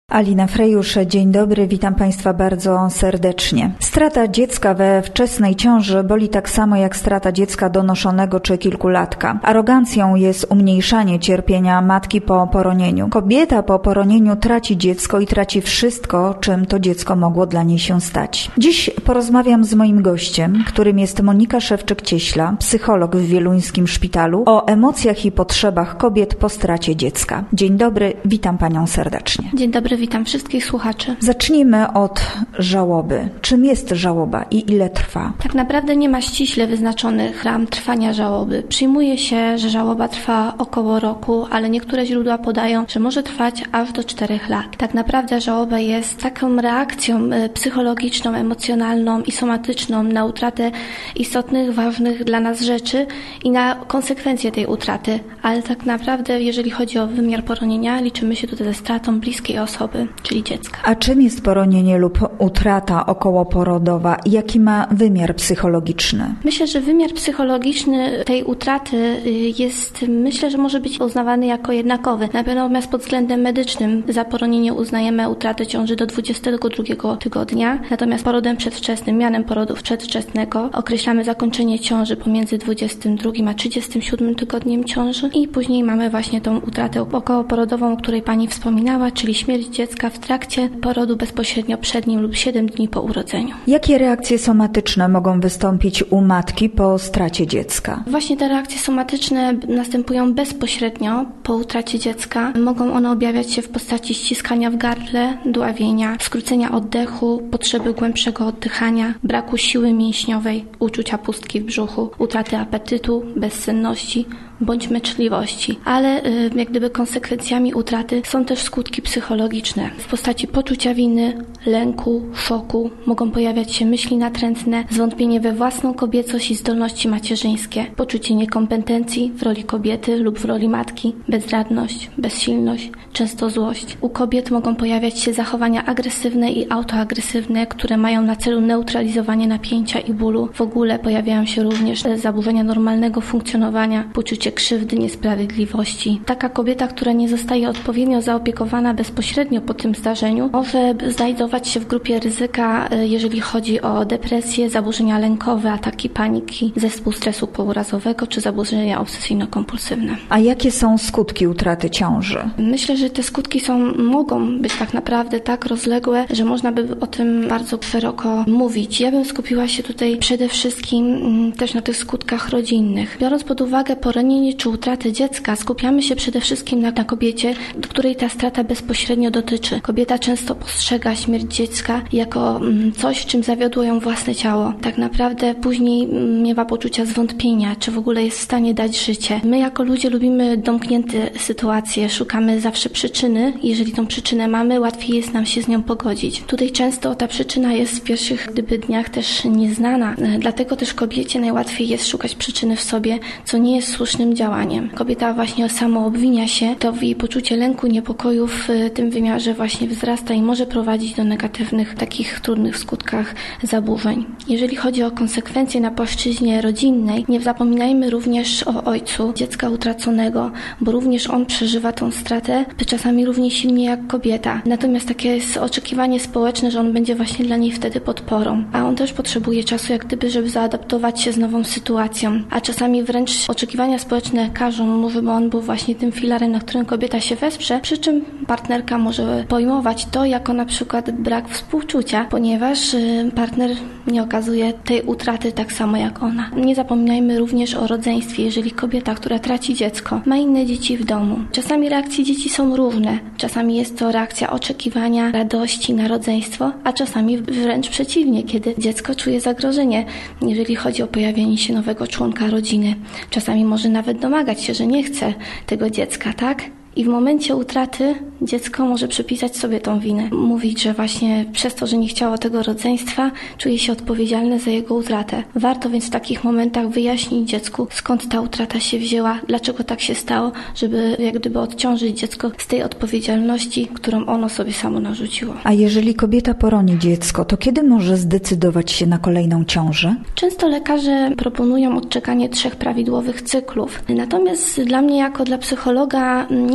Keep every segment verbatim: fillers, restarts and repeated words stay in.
Alina Frejusz, dzień dobry, witam Państwa bardzo serdecznie. Strata dziecka we wczesnej ciąży boli tak samo jak strata dziecka donoszonego czy kilkulatka. Arogancją jest umniejszanie cierpienia matki po poronieniu. Kobieta po poronieniu traci dziecko i traci wszystko, czym to dziecko mogło dla niej się stać. Dziś porozmawiam z moim gościem, którym jest Monika Szewczyk-Cieśla, psycholog w Wieluńskim Szpitalu, o emocjach i potrzebach kobiet po stracie dziecka. Dzień dobry, witam Panią serdecznie. Dzień dobry. Witam wszystkich słuchaczy. Zacznijmy od żałoby. Czym jest żałoba i ile trwa? Tak naprawdę nie ma ściśle wyznaczonych ram trwania żałoby. Przyjmuje się, że żałoba trwa około roku, ale niektóre źródła podają, że może trwać aż do czterech lat. Tak naprawdę żałoba jest taką reakcją psychologiczną, emocjonalną i somatyczną na utratę istotnych, ważnych dla nas rzeczy i na konsekwencje tej utraty. Ale tak naprawdę, jeżeli chodzi o wymiar poronienia, liczymy się tutaj ze stratą bliskiej osoby, czyli dziecka. A czym jest poronienie lub utrata okołoporodowa? Jaki ma wymiar psychologiczny? Myślę, że wymiar psychologiczny tej utraty jest, myślę, że może być uznawany jako jednakowy. Natomiast pod względem medycznym za poronienie uznajemy utratę ciąży do dwudziestego drugiego tygodnia, natomiast porodem przedwczesnym, mianem porodu przedwczesnego określamy zakończenie ciąży pomiędzy dwudziestym drugim a trzydziestym siódmym tygodniem ciąży i później mamy właśnie tą utratę okołoporodową, o której Pani wspominała, czyli śmierć dziecka w trakcie porodu bezpośrednio przed nim lub siedem dni po urodzeniu. Jakie reakcje somatyczne mogą wystąpić u matki po stracie dziecka? Właśnie te reakcje somatyczne następują bezpośrednio po utracie dziecka. Mogą one objawiać się w postaci ściskania w gardle, dławienia, skrócenia oddechu, potrzeby głębszego oddychania, braku siły mięśniowej, uczucia pustki w brzuchu, utraty apetytu, bezsenności bądź męczliwości. Ale y, jak gdyby konsekwencjami utraty są też skutki psychologiczne w postaci poczucia winy, lęku, szoku. Mogą pojawiać się myśli natrętne, zwątpienie we własną kobiecość i zdolności macierzyńskie, poczucie niekompetencji w roli kobiety lub w roli matki, bezradność, bezsilność, często złość. U kobiet mogą pojawiać się zachowania agresywne i autoagresywne, które mają na celu neutralizowanie napięcia i bólu. W ogóle pojawiają się również zaburzenia normalnego funkcjonowania, poczucie krzywdy, niesprawiedliwości. Taka kobieta, która nie zostaje odpowiednio zaopiekowana bezpośrednio po tym zdarzeniu, może znajdować się w grupie ryzyka, jeżeli chodzi o depresję, zaburzenia lękowe, ataki paniki, zespół stresu pourazowego czy zaburzenia obsesyjno-kompulsywne. A jakie są skutki utraty ciąży? Myślę, że te skutki są, mogą być tak naprawdę tak rozległe, że można by o tym bardzo szeroko mówić. Ja bym skupiła się tutaj przede wszystkim też na tych skutkach rodzinnych. Biorąc pod uwagę poronienie czy utratę dziecka, skupiamy się przede wszystkim na, na kobiecie, której ta strata bezpośrednio dotyczy. Kobieta często postrzega śmierć dziecka jako coś, w czym zawiodło ją własne ciało. Tak naprawdę później miewa poczucia zwątpienia, czy w ogóle jest w stanie dać życie. My jako ludzie lubimy domknięte sytuacje, szukamy zawsze przyczyny. Jeżeli tą przyczynę mamy, łatwiej jest nam się z nią pogodzić. Tutaj często ta przyczyna jest w pierwszych gdyby dniach też nieznana. Dlatego też kobiecie najłatwiej jest szukać przyczyny w sobie, co nie jest słusznym działaniem. Kobieta właśnie samo obwinia się, to jej poczucie lęku, niepokoju w tym wymiarze właśnie wzrasta i może prowadzić do negatywnych, takich trudnych skutkach zaburzeń. Jeżeli chodzi o konsekwencje na płaszczyźnie rodzinnej, nie zapominajmy również o ojcu dziecka utraconego, bo również on przeżywa tą stratę, czasami równie silnie jak kobieta. Natomiast takie jest oczekiwanie społeczne, że on będzie właśnie dla niej wtedy podporą, a on też potrzebuje czasu jak gdyby, żeby zaadaptować się z nową sytuacją, a czasami wręcz oczekiwania społeczne każą mu, żeby on był właśnie tym filarem, na którym kobieta się wesprze, przy czym partnerka może pojmować to jako na przykład brak współczucia, ponieważ partner nie okazuje tej utraty tak samo jak ona. Nie zapominajmy również o rodzeństwie, jeżeli kobieta, która traci dziecko, ma inne dzieci w domu. Czasami reakcje dzieci są różne. Czasami jest to reakcja oczekiwania, radości na rodzeństwo, a czasami wręcz przeciwnie, kiedy dziecko czuje zagrożenie, jeżeli chodzi o pojawienie się nowego członka rodziny. Czasami może nawet domagać się, że nie chce tego dziecka, tak? I w momencie utraty dziecko może przypisać sobie tą winę. Mówić, że właśnie przez to, że nie chciało tego rodzeństwa, czuje się odpowiedzialne za jego utratę. Warto więc w takich momentach wyjaśnić dziecku, skąd ta utrata się wzięła, dlaczego tak się stało, żeby jak gdyby odciążyć dziecko z tej odpowiedzialności, którą ono sobie samo narzuciło. A jeżeli kobieta poroni dziecko, to kiedy może zdecydować się na kolejną ciążę? Często lekarze proponują odczekanie trzech prawidłowych cyklów. Natomiast dla mnie jako dla psychologa nie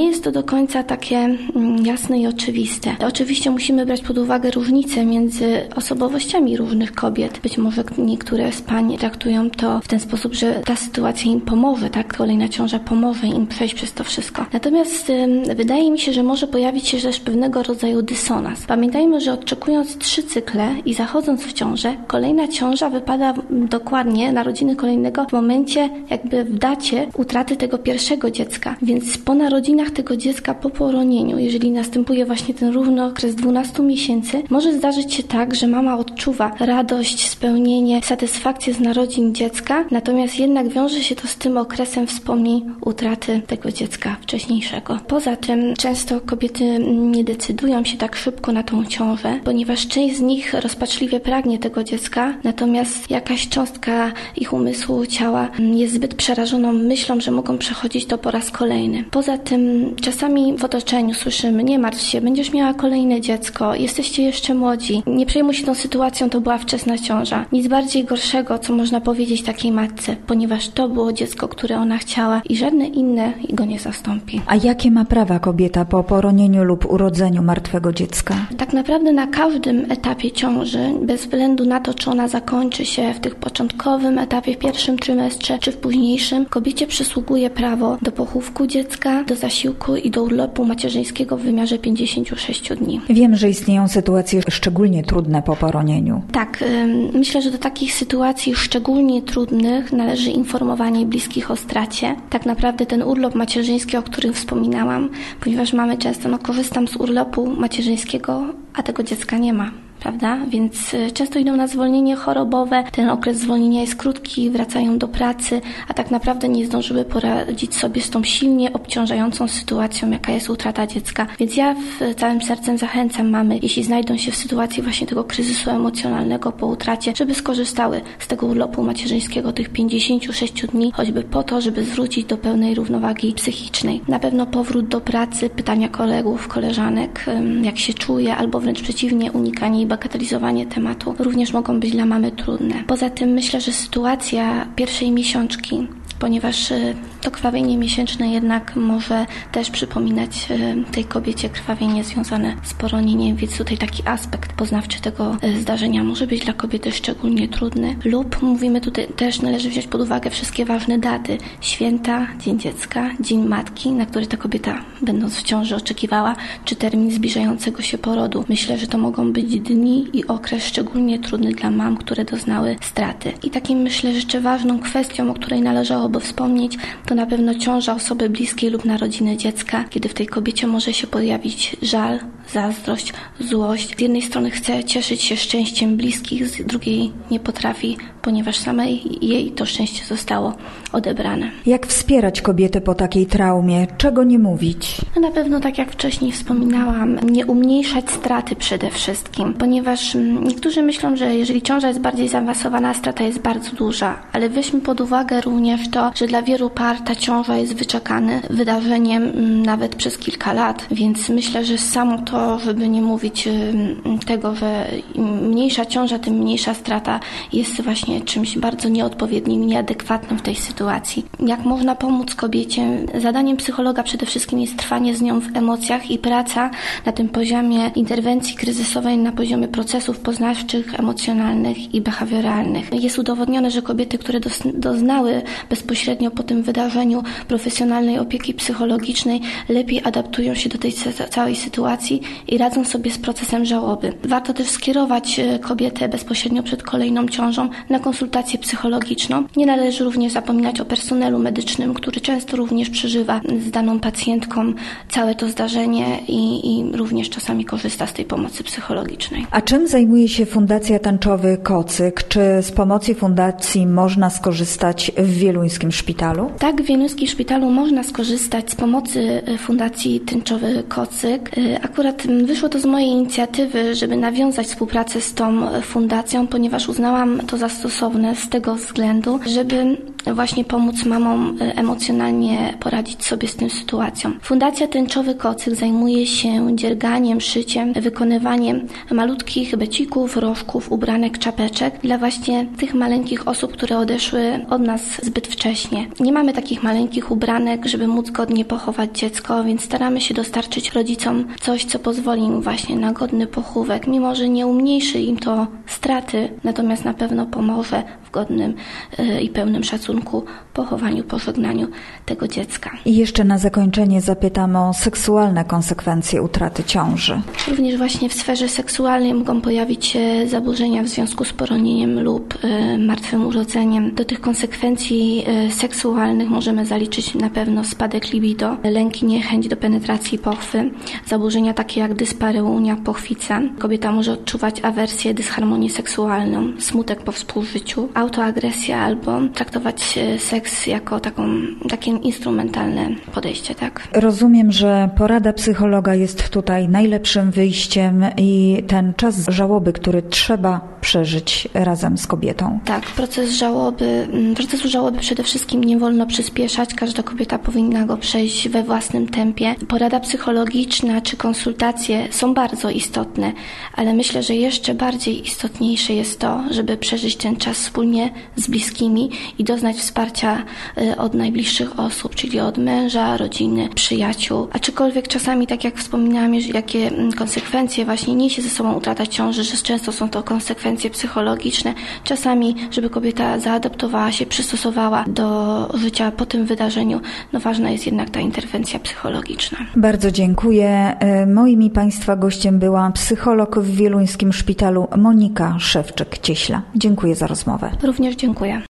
nie jest to do końca takie jasne i oczywiste. Oczywiście musimy brać pod uwagę różnice między osobowościami różnych kobiet. Być może niektóre z pań traktują to w ten sposób, że ta sytuacja im pomoże, tak? Kolejna ciąża pomoże im przejść przez to wszystko. Natomiast y, wydaje mi się, że może pojawić się też pewnego rodzaju dysonans. Pamiętajmy, że odczekując trzy cykle i zachodząc w ciążę, kolejna ciąża wypada dokładnie narodziny kolejnego w momencie, jakby w dacie utraty tego pierwszego dziecka. Więc po narodzinach tego dziecka, po poronieniu, jeżeli następuje właśnie ten równy okres dwunastu miesięcy, może zdarzyć się tak, że mama odczuwa radość, spełnienie, satysfakcję z narodzin dziecka, natomiast jednak wiąże się to z tym okresem wspomnień utraty tego dziecka wcześniejszego. Poza tym często kobiety nie decydują się tak szybko na tą ciążę, ponieważ część z nich rozpaczliwie pragnie tego dziecka, natomiast jakaś cząstka ich umysłu, ciała jest zbyt przerażoną myślą, że mogą przechodzić to po raz kolejny. Poza tym czasami w otoczeniu słyszymy: nie martw się, będziesz miała kolejne dziecko, jesteście jeszcze młodzi, nie przejmuj się tą sytuacją, to była wczesna ciąża. Nic bardziej gorszego, co można powiedzieć takiej matce, ponieważ to było dziecko, które ona chciała i żadne inne go nie zastąpi. A jakie ma prawa kobieta po poronieniu lub urodzeniu martwego dziecka? Tak naprawdę na każdym etapie ciąży, bez względu na to, czy ona zakończy się w tych początkowym etapie, w pierwszym trymestrze, czy w późniejszym, kobiecie przysługuje prawo do pochówku dziecka, do zasiłku i do urlopu macierzyńskiego w wymiarze pięćdziesięciu sześciu dni. Wiem, że istnieją sytuacje szczególnie trudne po poronieniu. Tak, yy, myślę, że do takich sytuacji szczególnie trudnych należy informowanie bliskich o stracie. Tak naprawdę ten urlop macierzyński, o którym wspominałam, ponieważ mamy często, no korzystam z urlopu macierzyńskiego, a tego dziecka nie ma. Prawda? Więc często idą na zwolnienie chorobowe, ten okres zwolnienia jest krótki, wracają do pracy, a tak naprawdę nie zdążyły poradzić sobie z tą silnie obciążającą sytuacją, jaka jest utrata dziecka. Więc ja w całym sercem zachęcam mamy, jeśli znajdą się w sytuacji właśnie tego kryzysu emocjonalnego po utracie, żeby skorzystały z tego urlopu macierzyńskiego, tych pięćdziesięciu sześciu dni, choćby po to, żeby zwrócić do pełnej równowagi psychicznej. Na pewno powrót do pracy, pytania kolegów, koleżanek, jak się czuje, albo wręcz przeciwnie, unikanie i bagatelizowanie tematu również mogą być dla mamy trudne. Poza tym myślę, że sytuacja pierwszej miesiączki, ponieważ to krwawienie miesięczne jednak może też przypominać tej kobiecie krwawienie związane z poronieniem, więc tutaj taki aspekt poznawczy tego zdarzenia może być dla kobiety szczególnie trudny. Lub mówimy tutaj też, należy wziąć pod uwagę wszystkie ważne daty. Święta, Dzień Dziecka, Dzień Matki, na który ta kobieta, będąc w ciąży, oczekiwała, czy termin zbliżającego się porodu. Myślę, że to mogą być dni i okres szczególnie trudny dla mam, które doznały straty. I takim, myślę, jeszcze ważną kwestią, o której należałoby wspomnieć, to na pewno ciąża osoby bliskiej lub narodziny dziecka, kiedy w tej kobiecie może się pojawić żal, zazdrość, złość. Z jednej strony chce cieszyć się szczęściem bliskich, z drugiej nie potrafi, ponieważ samej jej to szczęście zostało odebrane. Jak wspierać kobietę po takiej traumie? Czego nie mówić? No na pewno, tak jak wcześniej wspominałam, nie umniejszać straty przede wszystkim, ponieważ niektórzy myślą, że jeżeli ciąża jest bardziej zaawansowana, strata jest bardzo duża, ale weźmy pod uwagę również to, że dla wielu par ta ciąża jest wyczekanym wydarzeniem nawet przez kilka lat, więc myślę, że samo to, żeby nie mówić tego, że im mniejsza ciąża, tym mniejsza strata, jest właśnie czymś bardzo nieodpowiednim i nieadekwatnym w tej sytuacji. Jak można pomóc kobiecie? Zadaniem psychologa przede wszystkim jest trwanie z nią w emocjach i praca na tym poziomie interwencji kryzysowej, na poziomie procesów poznawczych, emocjonalnych i behawioralnych. Jest udowodnione, że kobiety, które doznały bezpośrednio po tym wydarzeniu profesjonalnej opieki psychologicznej, lepiej adaptują się do tej całej sytuacji i radzą sobie z procesem żałoby. Warto też skierować kobietę bezpośrednio przed kolejną ciążą na konsultację psychologiczną. Nie należy również zapominać o personelu medycznym, który często również przeżywa z daną pacjentką całe to zdarzenie i, i również czasami korzysta z tej pomocy psychologicznej. A czym zajmuje się Fundacja Tęczowy Kocyk? Czy z pomocy fundacji można skorzystać w Wieluńskim Szpitalu? Tak, w Wieluńskim Szpitalu można skorzystać z pomocy Fundacji Tęczowy Kocyk. Akurat wyszło to z mojej inicjatywy, żeby nawiązać współpracę z tą fundacją, ponieważ uznałam to za stosowne z tego względu, żeby właśnie pomóc mamom emocjonalnie poradzić sobie z tą sytuacją. Fundacja Tęczowy Kocyk zajmuje się dzierganiem, szyciem, wykonywaniem malutkich becików, rożków, ubranek, czapeczek dla właśnie tych maleńkich osób, które odeszły od nas zbyt wcześnie. Nie mamy takich maleńkich ubranek, żeby móc godnie pochować dziecko, więc staramy się dostarczyć rodzicom coś, co pozwoli im właśnie na godny pochówek, mimo że nie umniejszy im to straty, natomiast na pewno pomoże w godnym yy, i pełnym szacunku pochowaniu, pożegnaniu tego dziecka. I jeszcze na zakończenie zapytam o seksualne konsekwencje utraty ciąży. Również właśnie w sferze seksualnej mogą pojawić się zaburzenia w związku z poronieniem lub y, martwym urodzeniem. Do tych konsekwencji y, seksualnych możemy zaliczyć na pewno spadek libido, lęk i niechęć do penetracji pochwy, zaburzenia takie jak dyspareunia, pochwica. Kobieta może odczuwać awersję, dysharmonię seksualną, smutek po współżyciu, autoagresja albo traktować y, seks jako taką, takie instrumentalne podejście, tak? Rozumiem, że porada psychologa jest tutaj najlepszym wyjściem i ten czas żałoby, który trzeba przeżyć razem z kobietą. Tak, proces żałoby, procesu żałoby przede wszystkim nie wolno przyspieszać, każda kobieta powinna go przejść we własnym tempie. Porada psychologiczna czy konsultacje są bardzo istotne, ale myślę, że jeszcze bardziej istotniejsze jest to, żeby przeżyć ten czas wspólnie z bliskimi i doznać wsparcia od najbliższych osób, czyli od męża, rodziny, przyjaciół. Aczkolwiek czasami, tak jak wspominałam, jakie konsekwencje właśnie niesie ze sobą utrata ciąży, że często są to konsekwencje psychologiczne. Czasami, żeby kobieta zaadaptowała się, przystosowała do życia po tym wydarzeniu, no ważna jest jednak ta interwencja psychologiczna. Bardzo dziękuję. Moim i Państwa gościem była psycholog w Wieluńskim Szpitalu Monika Szewczyk-Cieśla. Dziękuję za rozmowę. Również dziękuję.